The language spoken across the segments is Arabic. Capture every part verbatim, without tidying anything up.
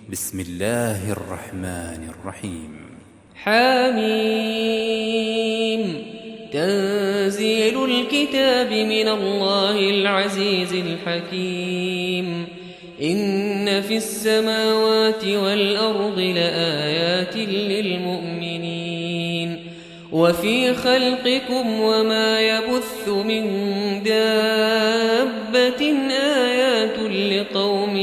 بسم الله الرحمن الرحيم. حميم. تنزيل الكتاب من الله العزيز الحكيم. إن في السماوات والأرض لآيات للمؤمنين وفي خلقكم وما يبث من دابة آيات لقوم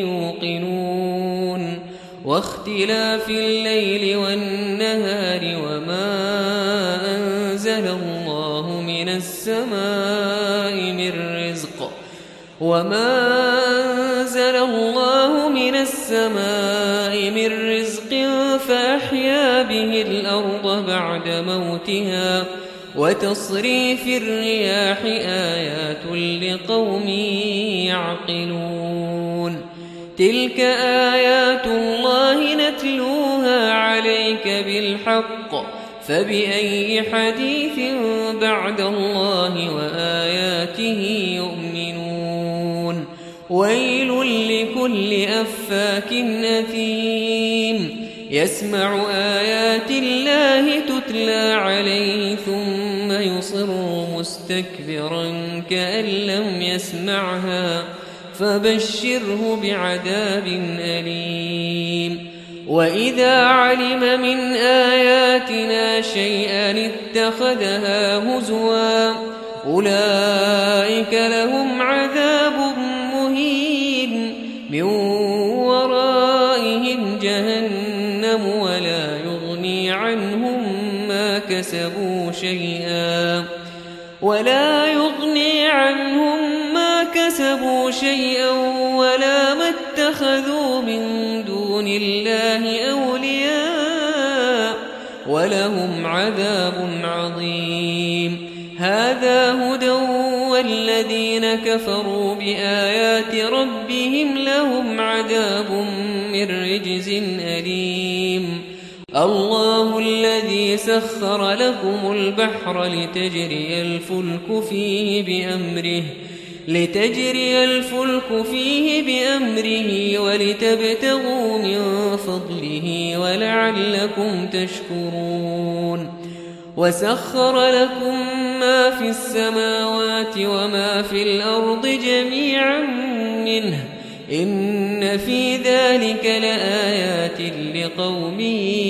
يوقنون واختلاف الليل والنهار وما أنزل الله من السماء من رزق وما أنزل الله من السماء من رزق فأحيا به الأرض بعد موتها وتصريف الرياح آيات لقوم يعقلون. تلك آيات الله نتلوها عليك بالحق فبأي حديث بعد الله وآياته يؤمنون. ويل لكل أفاك أثيم يسمع آيات الله تتلى عليه ثم يصر مستكبرا كأن لم يسمعها فبشره بعذاب أليم. وإذا علم من آياتنا شيئا اتخذها هزوا أولئك لهم عذاب مهين من ورائهم جهنم ولا يغني عنهم ما كسبوا شيئا ولا يغني عنهم ما كسبوا شيئا ولا ما اتخذوا من دون الله أولياء ولهم عذاب عظيم. هذا هدى والذين كفروا بآيات ربهم لهم عذاب من رجز أليم. الله الذي سخر لكم البحر لتجري الفلك فيه بأمره لتجري الفلك فيه بأمره ولتبتغوا من فضله ولعلكم تشكرون. وسخر لكم ما في السماوات وما في الأرض جميعا منه إن في ذلك لآيات لقوم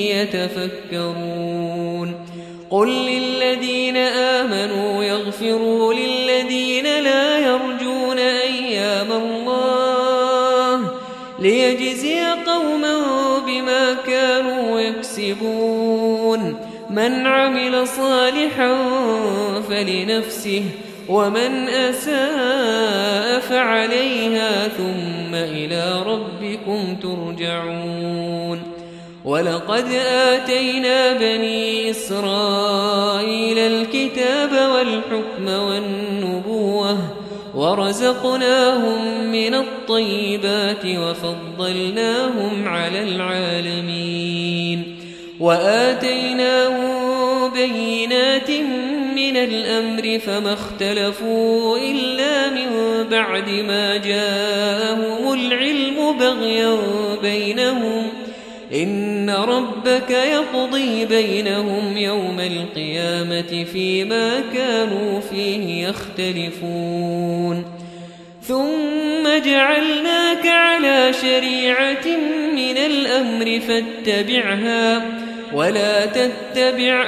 يتفكرون. قل للذين آمنوا يغفروا للذين لا يرجون أيام الله ليجزي قوما بما كانوا يكسبون. من عمل صالحا فلنفسه ومن أساء فعليها ثم إلى ربكم ترجعون. ولقد آتينا بني إسرائيل الكتاب والحكم والنبوة ورزقناهم من الطيبات وفضلناهم على العالمين وآتيناهم بينات من الأمر فما اختلفوا إلا من بعد ما جاءهم العلم بغيا بينهم إن ربك يقضي بينهم يوم القيامة فيما كانوا فيه يختلفون. ثم جعلناك على شريعة من الأمر فاتبعها ولا تتبع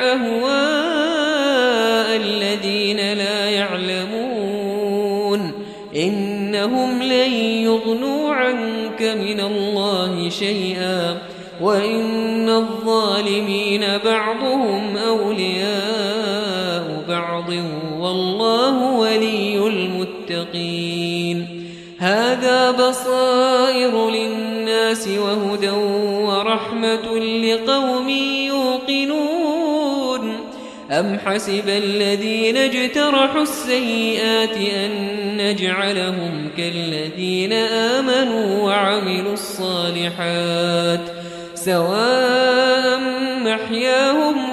أهواء الذين لا يعلمون إنهم لن يغنوا عنك من الله شيئا وإن الظالمين بعضهم أولياء بعض والله ولي المتقين. هذا بصائر للناس وهدى ورحمة لقوم يوقنون. أم حسب الذين اجترحوا السيئات أن نجعلهم كالذين آمنوا وعملوا الصالحات سواء محياهم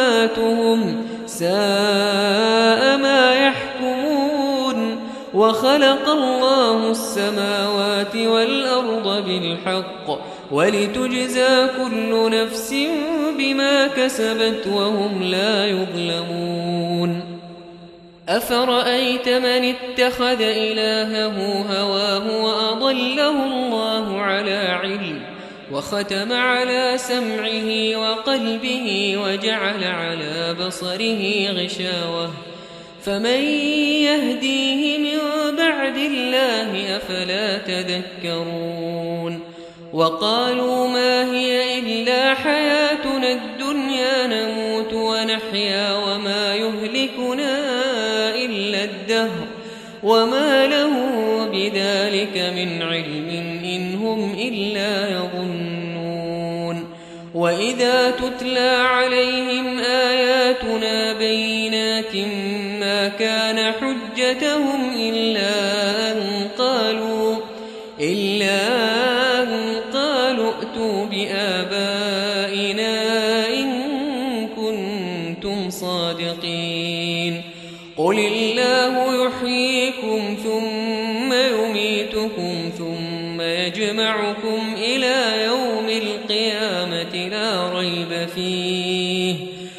ومماتهم ساء ما يحكمون. وخلق خلق الله السماوات والأرض بالحق ولتجزى كل نفس بما كسبت وهم لا يظلمون أفرأيت من اتخذ إلهه هواه وأضله الله على علم وختم على سمعه وقلبه وجعل على بصره غشاوة فمن يهديه من بعد الله أفلا تذكرون وقالوا ما هي إلا حياتنا الدنيا نموت ونحيا وما يهلكنا إلا الدهر وما له بذلك من علم إن هم إلا يظنون وإذا تتلى عليهم آياتنا بينات ما كان حجتهم إلا أن قالوا إلا أن قالوا ائتوا بآبائنا إن كنتم صادقين قل الله يحييكم ثم يميتكم ثم يجمعكم إلى يوم القيامة لا ريب فيه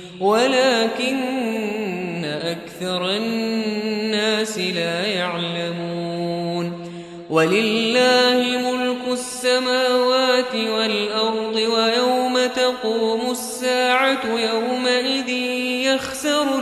ولكن أكثر الناس لا يعلمون ولله ملك السماوات والأرض ويوم تقوم الساعة يومئذ يخسر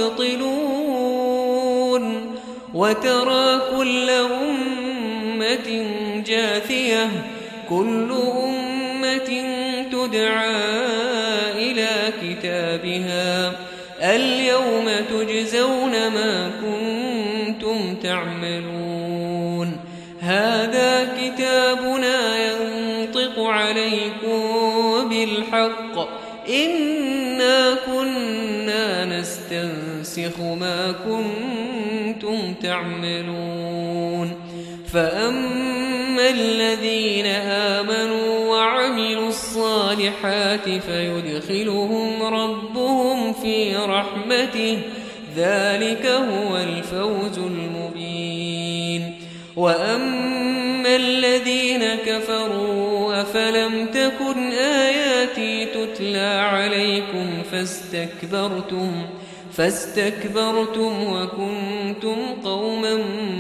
المبطلون وترى كل أمة جاثية كل أمة تدعى إلى كتابها اليوم تجزون ما كنتم تعملون هذا كتابنا ينطق عليكم بالحق إنا كنا نستنسخ ما كنتم تعملون فأما الذين آمنوا وعملوا الصالحات فيدخلهم ربهم في رحمته ذلك هو الفوز المبين وأما الذين كفروا أفلم تكن آياتي تتلى عليكم فاستكبرتم فاستكبرتم وكنتم قوما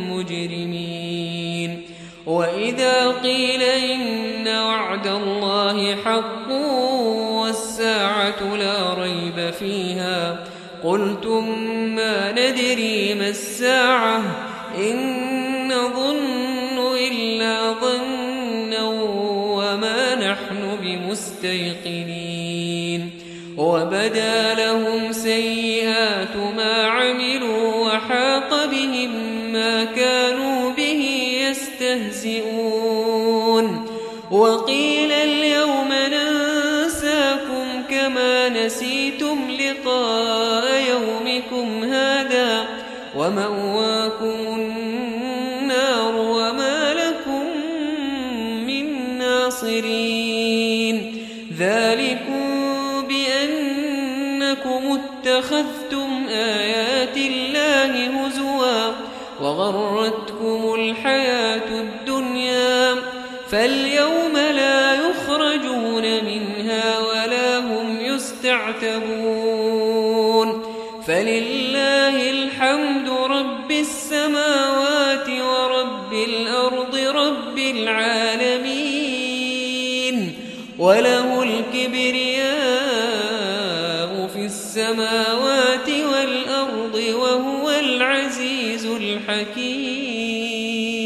مجرمين وإذا قيل إن وعد الله حق والساعة لا ريب فيها قلتم ما ندري ما الساعة إن نظن إلا ظنا وما نحن بمستيقنين وبدا لهم سيئات ما عملوا وحاق بهم ما كانوا به يستهزئون وقيل اليوم ننساكم كما نسيتم لقاء يومكم هذا ومأواكم النار وما لكم من ناصرين ذلكم بأنكم اتخذتم آيات الله هزوا وغرتكم الحياة الدنيا فاليوم لا يخرجون منها ولا هم يستعتبون فلله الحمد رب السماوات ورب الأرض رب العالمين وله الكبرياء في السماوات والأرض وهو العزيز الحكيم